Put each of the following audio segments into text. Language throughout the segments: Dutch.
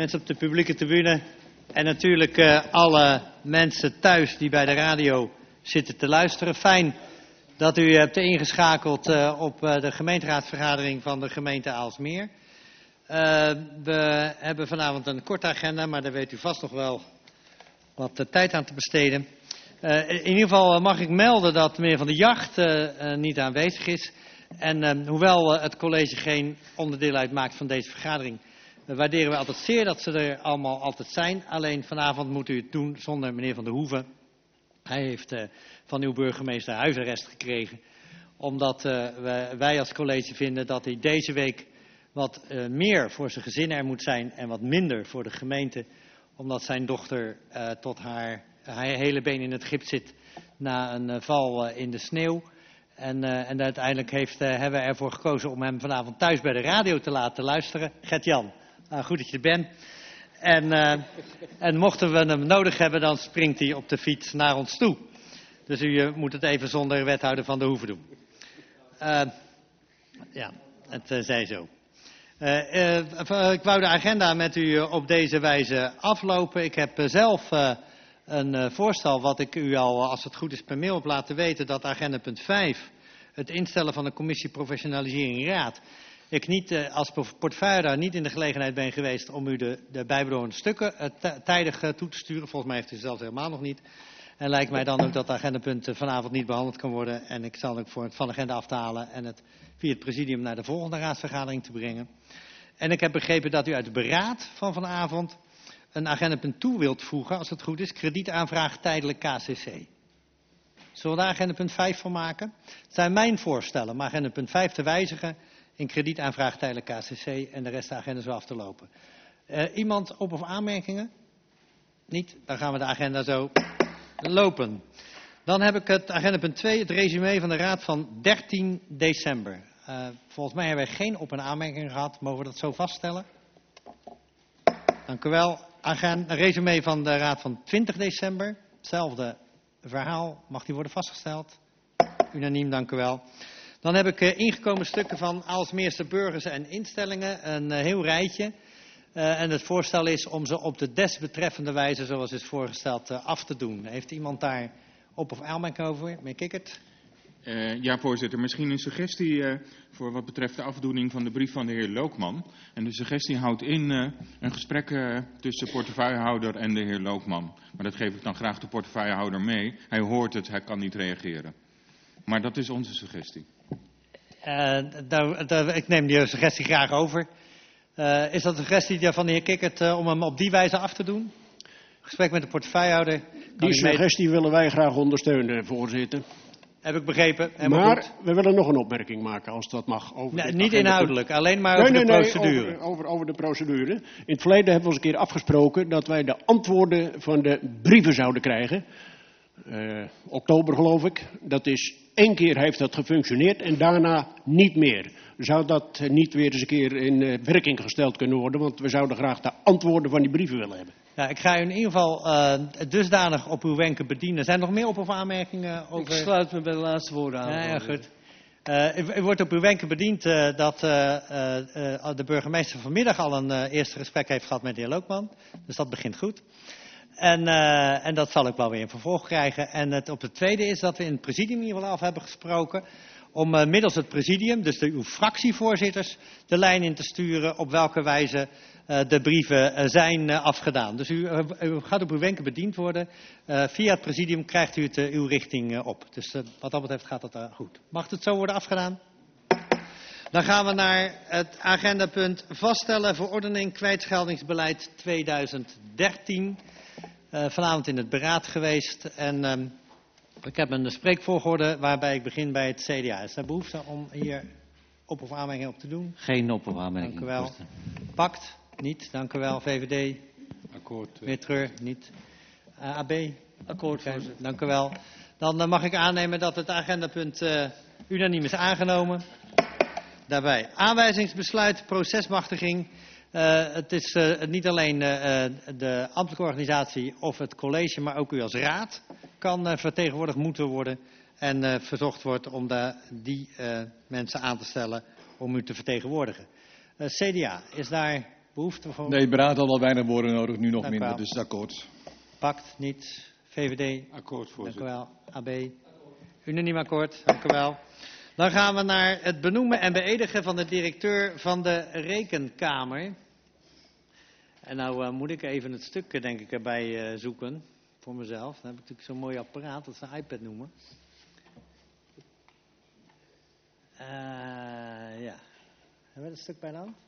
mensen op de publieke tribune en natuurlijk alle mensen thuis die bij de radio zitten te luisteren. Fijn dat u hebt ingeschakeld op de gemeenteraadsvergadering van de gemeente Aalsmeer. We hebben vanavond een korte agenda, maar daar weet u vast nog wel wat tijd aan te besteden. In ieder geval mag ik melden dat meneer Van der Jacht niet aanwezig is. En hoewel het college geen onderdeel uitmaakt van deze vergadering, waarderen we altijd zeer dat ze er allemaal altijd zijn. Alleen vanavond moet u het doen zonder meneer Van der Hoeven. Hij heeft van uw burgemeester huisarrest gekregen. Omdat wij als college vinden dat hij deze week wat meer voor zijn gezin er moet zijn en wat minder voor de gemeente. Omdat zijn dochter tot haar hele been in het gips zit na een val in de sneeuw. En uiteindelijk hebben we ervoor gekozen om hem vanavond thuis bij de radio te laten luisteren. Gert-Jan, goed dat je er bent. En mochten we hem nodig hebben, dan springt hij op de fiets naar ons toe. Dus u moet het even zonder wethouder Van der Hoeven doen. Ja, het zij zo. Ik wou de agenda met u op deze wijze aflopen. Ik heb zelf een voorstel wat ik u al, als het goed is, per mail heb laten weten. Dat agenda punt 5, het instellen van de commissie professionalisering raad. Ik niet als portefeuillehouder niet in de gelegenheid ben geweest om u de bijbehorende stukken tijdig toe te sturen. Volgens mij heeft u ze zelfs helemaal nog niet. En lijkt mij dan ook dat de agendapunt vanavond niet behandeld kan worden. En ik zal ook voor het van de agenda af te halen en het via het presidium naar de volgende raadsvergadering te brengen. En ik heb begrepen dat u uit het beraad van vanavond een agendapunt toe wilt voegen, als het goed is, kredietaanvraag tijdelijk KCC. Zullen we daar agendapunt 5 van maken? Het zijn mijn voorstellen om agendapunt 5 te wijzigen in kredietaanvraag tijdelijk KCC en de rest de agenda zo af te lopen. Iemand op of aanmerkingen? Niet? Dan gaan we de agenda zo lopen. Dan heb ik het agendapunt 2, het resume van de raad van 13 december. Volgens mij hebben we geen op- en aanmerkingen gehad. Mogen we dat zo vaststellen? Dank u wel. Een resume van de raad van 20 december. Hetzelfde verhaal. Mag die worden vastgesteld? Unaniem, dank u wel. Dan heb ik ingekomen stukken van Aalsmeerse burgers en instellingen. Een heel rijtje. En het voorstel is om ze op de desbetreffende wijze, zoals is voorgesteld, af te doen. Heeft iemand daar op- of aanmerking over? Meneer Kikkert? Ja, voorzitter. Misschien een suggestie voor wat betreft de afdoening van de brief van de heer Lookman. En de suggestie houdt in een gesprek tussen de portefeuillehouder en de heer Lookman. Maar dat geef ik dan graag de portefeuillehouder mee. Hij hoort het, hij kan niet reageren. Maar dat is onze suggestie. Ik neem die suggestie graag over. Is dat een suggestie van de heer Kikkert om hem op die wijze af te doen? Gesprek met de portefeuillehouder. Die suggestie willen wij graag ondersteunen, voorzitter. Heb ik begrepen. Maar goed. We willen nog een opmerking maken, als dat mag. Nee, niet inhoudelijk, alleen maar over de procedure. Over de procedure. In het verleden hebben we eens een keer afgesproken dat wij de antwoorden van de brieven zouden krijgen. Oktober geloof ik. Dat is 1 keer heeft dat gefunctioneerd en daarna niet meer. Zou dat niet weer eens een keer in werking gesteld kunnen worden? Want we zouden graag de antwoorden van die brieven willen hebben. Ja, ik ga u in ieder geval dusdanig op uw wenken bedienen. Zijn er nog meer op- of aanmerkingen over? Ik sluit me bij de laatste woorden aan. Ja, goed. U wordt op uw wenken bediend dat de burgemeester vanmiddag al een eerste gesprek heeft gehad met de heer Lookman. Dus dat begint goed. En dat zal ik wel weer in vervolg krijgen. En het op het tweede is dat we in het presidium in ieder geval af hebben gesproken om middels het presidium, dus uw fractievoorzitters, de lijn in te sturen op welke wijze de brieven zijn afgedaan. Dus u gaat op uw wenken bediend worden. Via het presidium krijgt u het uw richting op. Dus wat dat betreft gaat dat goed. Mag het zo worden afgedaan? Dan gaan we naar het agendapunt vaststellen verordening kwijtscheldingsbeleid 2013. Vanavond in het beraad geweest. En ik heb een spreekvolgorde waarbij ik begin bij het CDA. Is er behoefte om hier op- of aanmerking op te doen? Geen op- of aanmerking. Dank u wel. Pakt? Niet. Dank u wel. VVD? Akkoord. Meneer Treur? Niet. AB? Akkoord, voorzitter. Dank u wel. Dan mag ik aannemen dat het agendapunt unaniem is aangenomen. Daarbij aanwijzingsbesluit, procesmachtiging. Het is niet alleen de ambtelijke organisatie of het college, maar ook u als raad kan vertegenwoordigd moeten worden. En verzocht wordt om die mensen aan te stellen om u te vertegenwoordigen. CDA, is daar behoefte voor? Nee, Beraad had al weinig woorden nodig, nu nog Dank u minder, wel. dus akkoord. Pakt, niet. VVD? Akkoord, Dank u voorzitter. wel. AB? Unaniem akkoord, dank u wel. Dan gaan we naar het benoemen en beëdigen van de directeur van de Rekenkamer. En nou moet ik even het stuk, denk ik, erbij zoeken. Voor mezelf. Dan heb ik natuurlijk zo'n mooi apparaat, dat ze een iPad noemen. Ja. Hebben we het stuk bij de hand?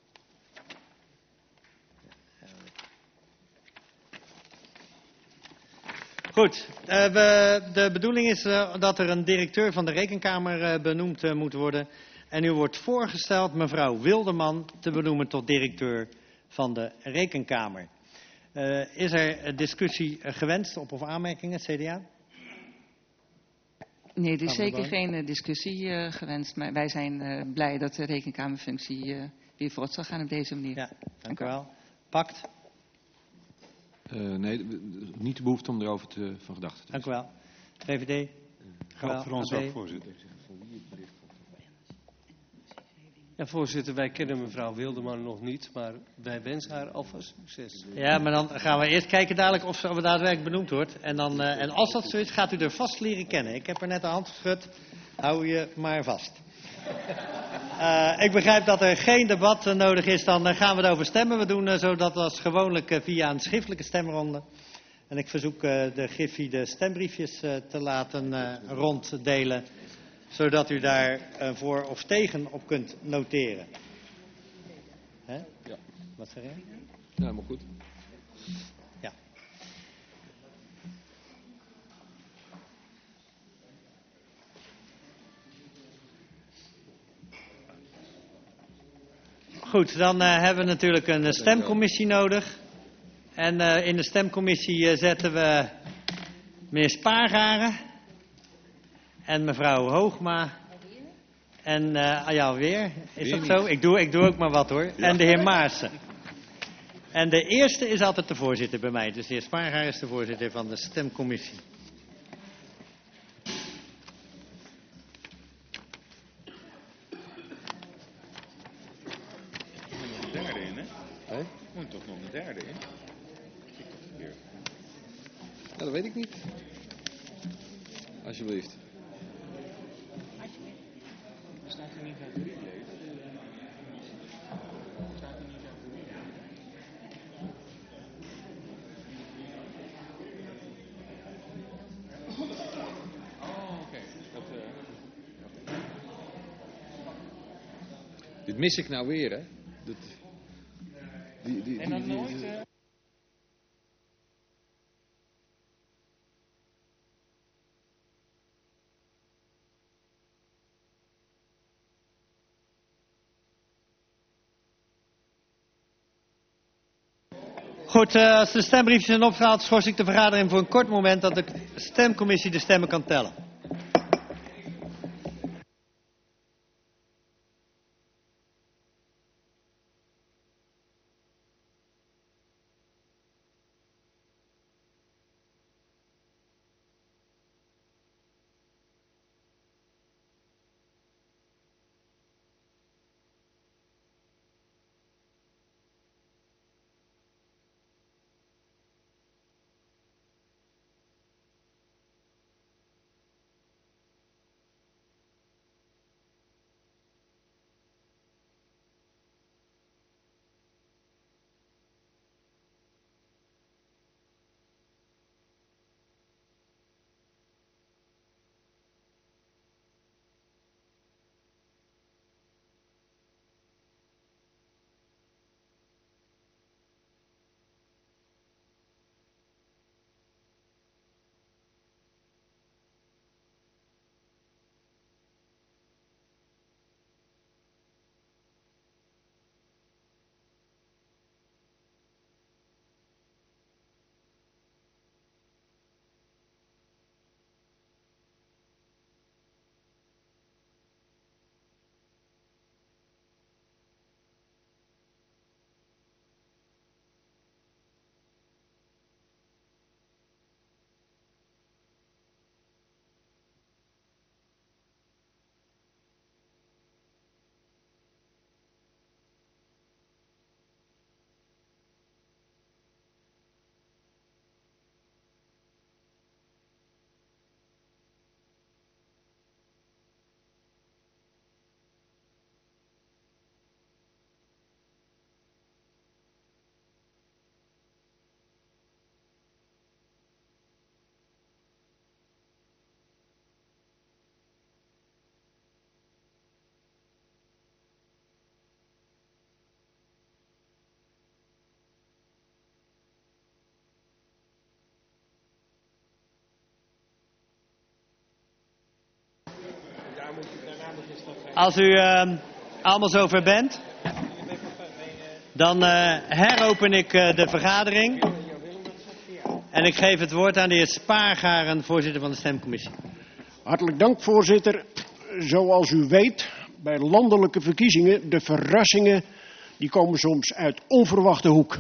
Goed, de bedoeling is dat er een directeur van de Rekenkamer benoemd moet worden. En u wordt voorgesteld mevrouw Wilderman te benoemen tot directeur van de Rekenkamer. Is er discussie gewenst of aanmerkingen, CDA? Nee, er is Gaan we zeker door. geen discussie gewenst. Maar wij zijn blij dat de rekenkamerfunctie weer voort zal gaan op deze manier. Ja, dank u wel. Pakt, Nee, niet de behoefte om erover van gedachten te dank u wel. VVD? Geldt voor ons AB? ook, voorzitter. Ja, voorzitter, wij kennen mevrouw Wilderman nog niet, maar wij wensen haar alvast succes. Ja, maar dan gaan we eerst kijken dadelijk of ze daadwerkelijk benoemd wordt. En, dan, en als dat zo is, gaat u er vast leren kennen. Ik heb er net de hand geschud. Hou je maar vast. Ik begrijp dat er geen debat nodig is. Dan gaan we erover stemmen. We doen zodat als gewoonlijk via een schriftelijke stemronde. En ik verzoek de Griffie de stembriefjes te laten ronddelen. Zodat u daar voor of tegen op kunt noteren. Hè? Ja. Wat zeg je? Ja, helemaal goed. Ja. Goed, dan hebben we natuurlijk een stemcommissie nodig. En in de stemcommissie zetten we meneer Spaargaren en mevrouw Hoogma. En ja, weer. Is dat zo? Ik doe ook maar wat hoor. En de heer Maassen. En de eerste is altijd de voorzitter bij mij. Dus de heer Spaargaren is de voorzitter van de stemcommissie. Er moet nog een derde in, hè? Hé? Er moet toch nog een derde in? Ja, dat weet ik niet. Alsjeblieft. Staat er niet uit 3 leden? Staat er niet uit 3 leden? Oh, oké. Dit mis ik nou weer, hè? Dat, En dan nooit... Goed, als de stembriefjes zijn opgehaald, schors ik de vergadering voor een kort moment dat de stemcommissie de stemmen kan tellen. Als u allemaal zover bent, dan heropen ik de vergadering. En ik geef het woord aan de heer Spaargaren, voorzitter van de stemcommissie. Hartelijk dank, voorzitter. Zoals u weet, bij landelijke verkiezingen, de verrassingen, die komen soms uit onverwachte hoek.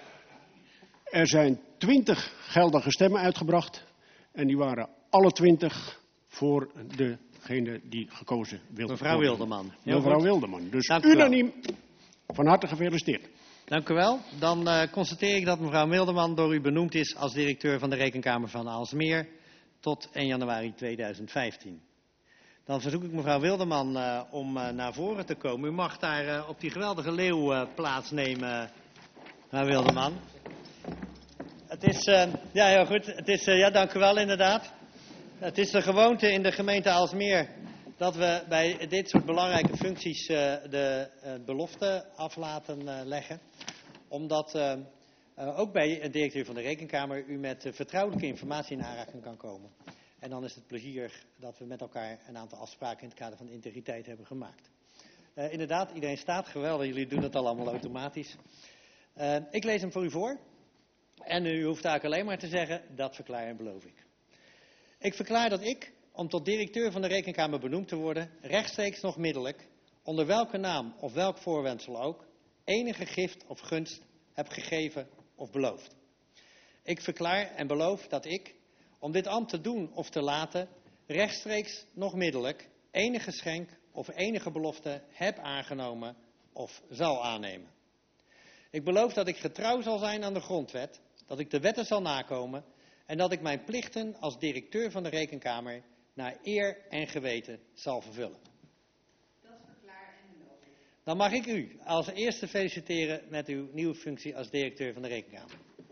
Er zijn 20 geldige stemmen uitgebracht en die waren alle 20 voor degene die gekozen wilde Mevrouw worden. Wilderman. Mevrouw Wilderman. Dus Dank u wel. unaniem van harte gefeliciteerd. Dank u wel. Dan constateer ik dat mevrouw Wilderman door u benoemd is als directeur van de Rekenkamer van Aalsmeer tot 1 januari 2015. Dan verzoek ik mevrouw Wilderman om naar voren te komen. U mag daar op die geweldige leeuw plaatsnemen, mevrouw Wilderman. Het is, ja, heel goed. Het is, ja, dank u wel inderdaad. Het is de gewoonte in de gemeente Aalsmeer dat we bij dit soort belangrijke functies de belofte af laten leggen. Omdat ook bij een directeur van de Rekenkamer u met vertrouwelijke informatie in aanraking kan komen. En dan is het plezier dat we met elkaar een aantal afspraken in het kader van de integriteit hebben gemaakt. Inderdaad, iedereen staat geweldig. Jullie doen het al allemaal automatisch. Ik lees hem voor u voor. En u hoeft eigenlijk alleen maar te zeggen, dat verklaar en beloof ik. Ik verklaar dat ik, om tot directeur van de Rekenkamer benoemd te worden, rechtstreeks nog middelijk, onder welke naam of welk voorwendsel ook, enige gift of gunst heb gegeven of beloofd. Ik verklaar en beloof dat ik, om dit ambt te doen of te laten, rechtstreeks nog middelijk, enige geschenk of enige belofte heb aangenomen of zal aannemen. Ik beloof dat ik getrouw zal zijn aan de grondwet, dat ik de wetten zal nakomen en dat ik mijn plichten als directeur van de Rekenkamer naar eer en geweten zal vervullen. Dat verklaar en beloof ik. Dan mag ik u als eerste feliciteren met uw nieuwe functie als directeur van de Rekenkamer.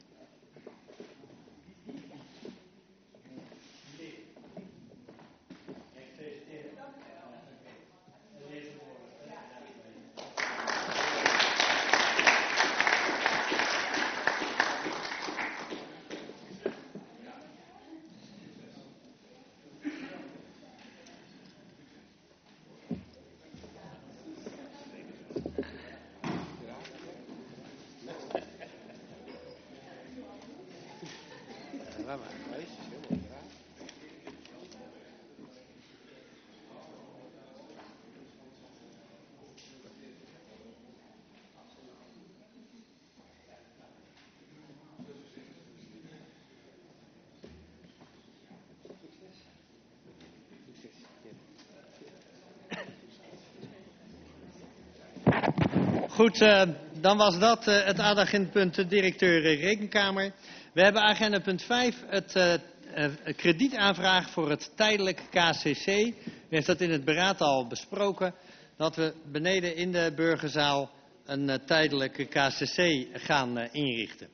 Goed, dan was dat het agendapunt directeur Rekenkamer. We hebben agendapunt 5, het kredietaanvraag voor het tijdelijk KCC. U heeft dat in het beraad al besproken, dat we beneden in de burgerzaal een tijdelijke KCC gaan inrichten.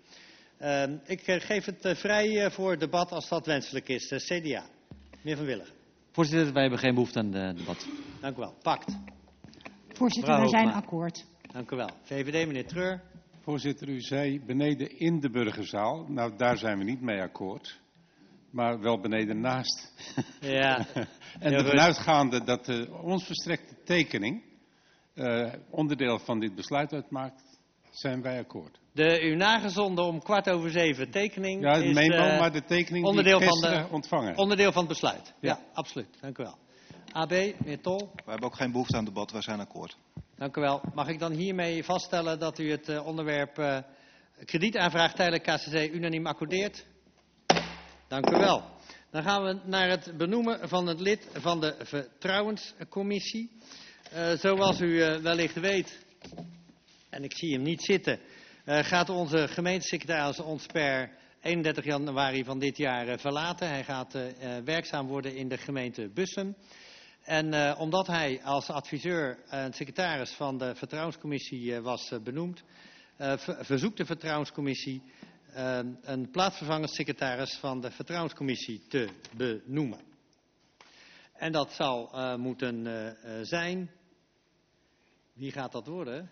Ik geef het vrij voor debat als dat wenselijk is. CDA, meneer Van Willigen. Voorzitter, wij hebben geen behoefte aan debat. Dank u wel. Pact. Voorzitter, we zijn akkoord. Dank u wel. VVD, meneer Treur. Voorzitter, u zei beneden in de burgerzaal. Nou, daar zijn we niet mee akkoord. Maar wel beneden naast. Ja. En ervan uitgaande dat de ons verstrekte tekening onderdeel van dit besluit uitmaakt, zijn wij akkoord. De u nagezonden om 6:15 tekening ja, is maar de tekening onderdeel die gisteren ontvangen. Onderdeel van het besluit. Ja, absoluut. Dank u wel. AB, meneer Tol. We hebben ook geen behoefte aan debat, wij zijn akkoord. Dank u wel. Mag ik dan hiermee vaststellen dat u het onderwerp kredietaanvraag tijdelijk KCC unaniem accordeert? Dank u wel. Dan gaan we naar het benoemen van het lid van de Vertrouwenscommissie. Zoals u wellicht weet, en ik zie hem niet zitten, gaat onze gemeentesecretaris ons per 31 januari van dit jaar verlaten. Hij gaat werkzaam worden in de gemeente Bussum. En omdat hij als adviseur en secretaris van de Vertrouwenscommissie was benoemd, verzoekt de Vertrouwenscommissie een plaatsvervangend secretaris van de Vertrouwenscommissie te benoemen. En dat zal moeten zijn. Wie gaat dat worden?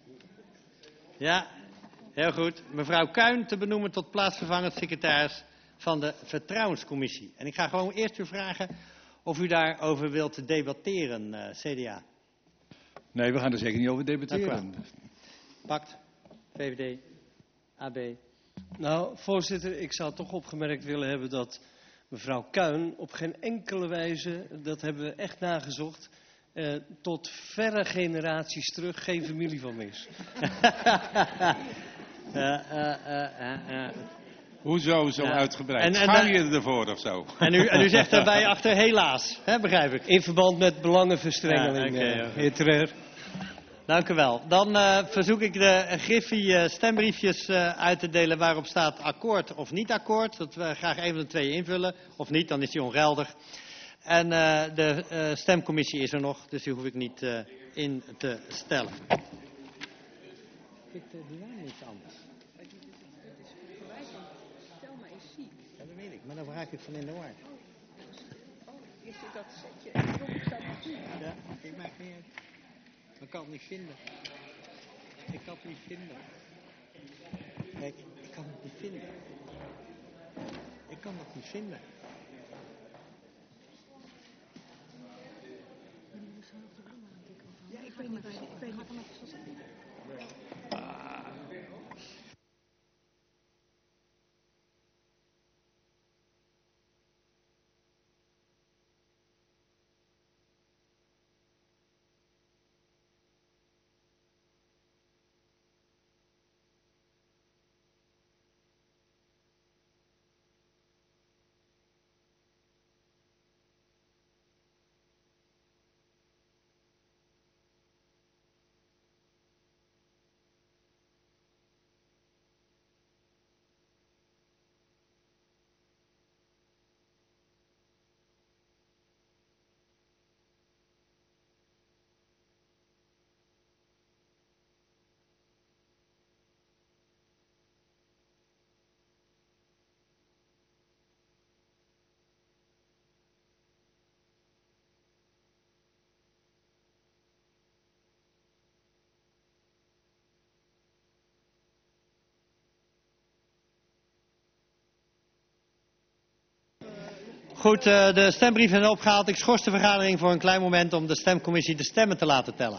Ja, heel goed. Mevrouw Kuin te benoemen tot plaatsvervangend secretaris van de Vertrouwenscommissie. En ik ga gewoon eerst u vragen of u daarover wilt debatteren, CDA. Nee, we gaan er zeker niet over debatteren. Dank u wel. Pact, VVD, AB. Nou, voorzitter, ik zou toch opgemerkt willen hebben dat mevrouw Kuin op geen enkele wijze, dat hebben we echt nagezocht, tot verre generaties terug geen familie van is. Hoezo zo uitgebreid? Schaam je ervoor of zo? En u zegt daarbij achter helaas, hè, begrijp ik. In verband met belangenverstrengeling, heer Treur. Dank u wel. Dan verzoek ik de Griffie stembriefjes uit te delen waarop staat akkoord of niet akkoord. Dat we graag even de twee invullen. Of niet, dan is die ongeldig. En de stemcommissie is er nog, dus die hoef ik niet in te stellen. Die waren iets anders. Ja, dat weet ik, maar dan raak ik van in de war. Is dit dat setje? Ja, ik maak niet uit. Ik kan het niet vinden. Ik kan het niet vinden. Kijk, ik kan het niet vinden. Ik kan het niet vinden. Ja, ik weet niet wat het is. Goed, de stembrieven zijn opgehaald. Ik schors de vergadering voor een klein moment om de stemcommissie de stemmen te laten tellen.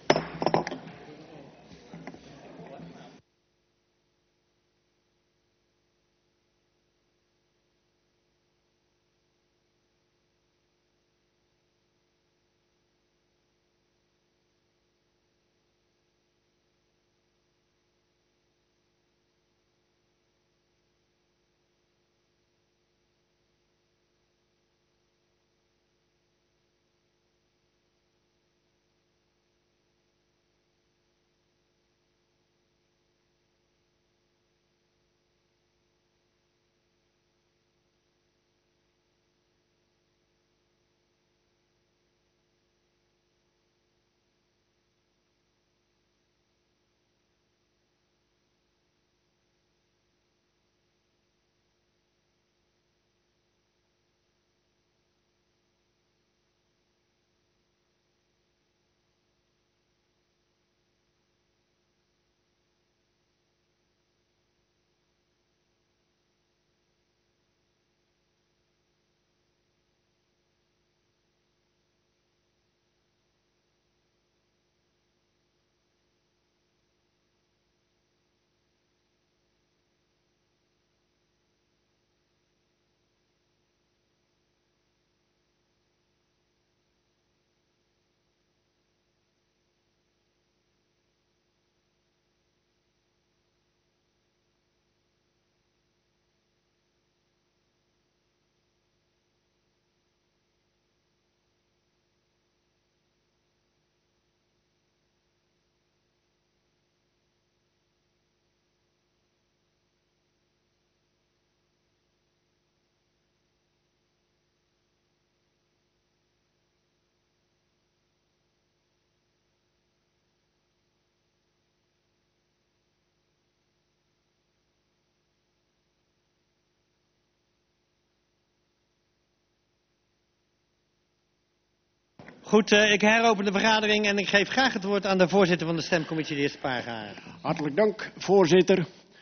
Goed, ik heropen de vergadering en ik geef graag het woord aan de voorzitter van de stemcommissie, de heer Spaargaren. Hartelijk dank, voorzitter.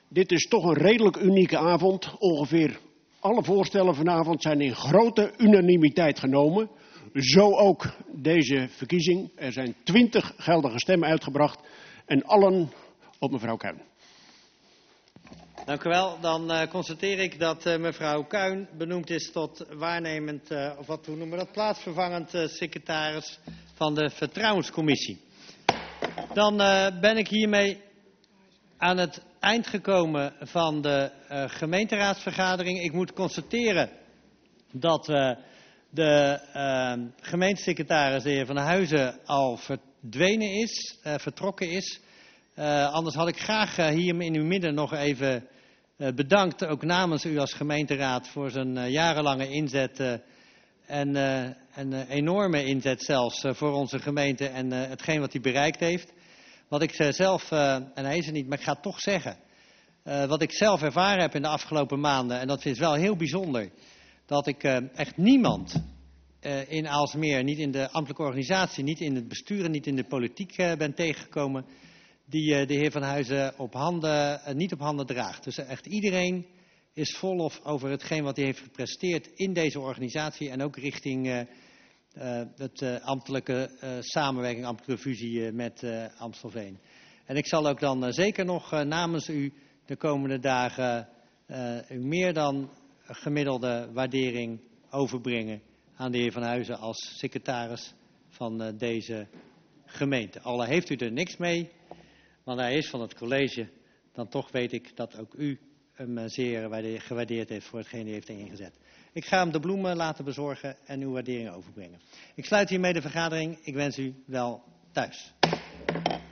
Dit is toch een redelijk unieke avond. Ongeveer alle voorstellen vanavond zijn in grote unanimiteit genomen. Zo ook deze verkiezing. Er zijn 20 geldige stemmen uitgebracht en allen op mevrouw Kuin. Dank u wel. Dan constateer ik dat mevrouw Kuin benoemd is tot waarnemend, of wat hoe noemen we dat, plaatsvervangend secretaris van de Vertrouwenscommissie. Dan ben ik hiermee aan het eind gekomen van de gemeenteraadsvergadering. Ik moet constateren dat de gemeentesecretaris, de heer Van Huizen, al vertrokken is. Anders had ik graag hier in uw midden nog even bedankt, ook namens u als gemeenteraad, voor zijn jarenlange inzet en een enorme inzet zelfs voor onze gemeente en hetgeen wat hij bereikt heeft. Wat ik zelf, en hij is er niet, maar ik ga het toch zeggen, wat ik zelf ervaren heb in de afgelopen maanden, en dat is wel heel bijzonder, dat ik echt niemand in Aalsmeer, niet in de ambtelijke organisatie, niet in het bestuur en niet in de politiek ben tegengekomen, die de heer Van Huizen niet op handen draagt. Dus echt iedereen is vol lof over hetgeen wat hij heeft gepresteerd in deze organisatie en ook richting het ambtelijke samenwerking, ambtelijke fusie met Amstelveen. En ik zal ook dan zeker nog namens u de komende dagen uw meer dan gemiddelde waardering overbrengen aan de heer Van Huizen als secretaris van deze gemeente. Al heeft u er niks mee, want hij is van het college, dan toch weet ik dat ook u hem zeer gewaardeerd heeft voor hetgeen hij heeft ingezet. Ik ga hem de bloemen laten bezorgen en uw waardering overbrengen. Ik sluit hiermee de vergadering. Ik wens u wel thuis.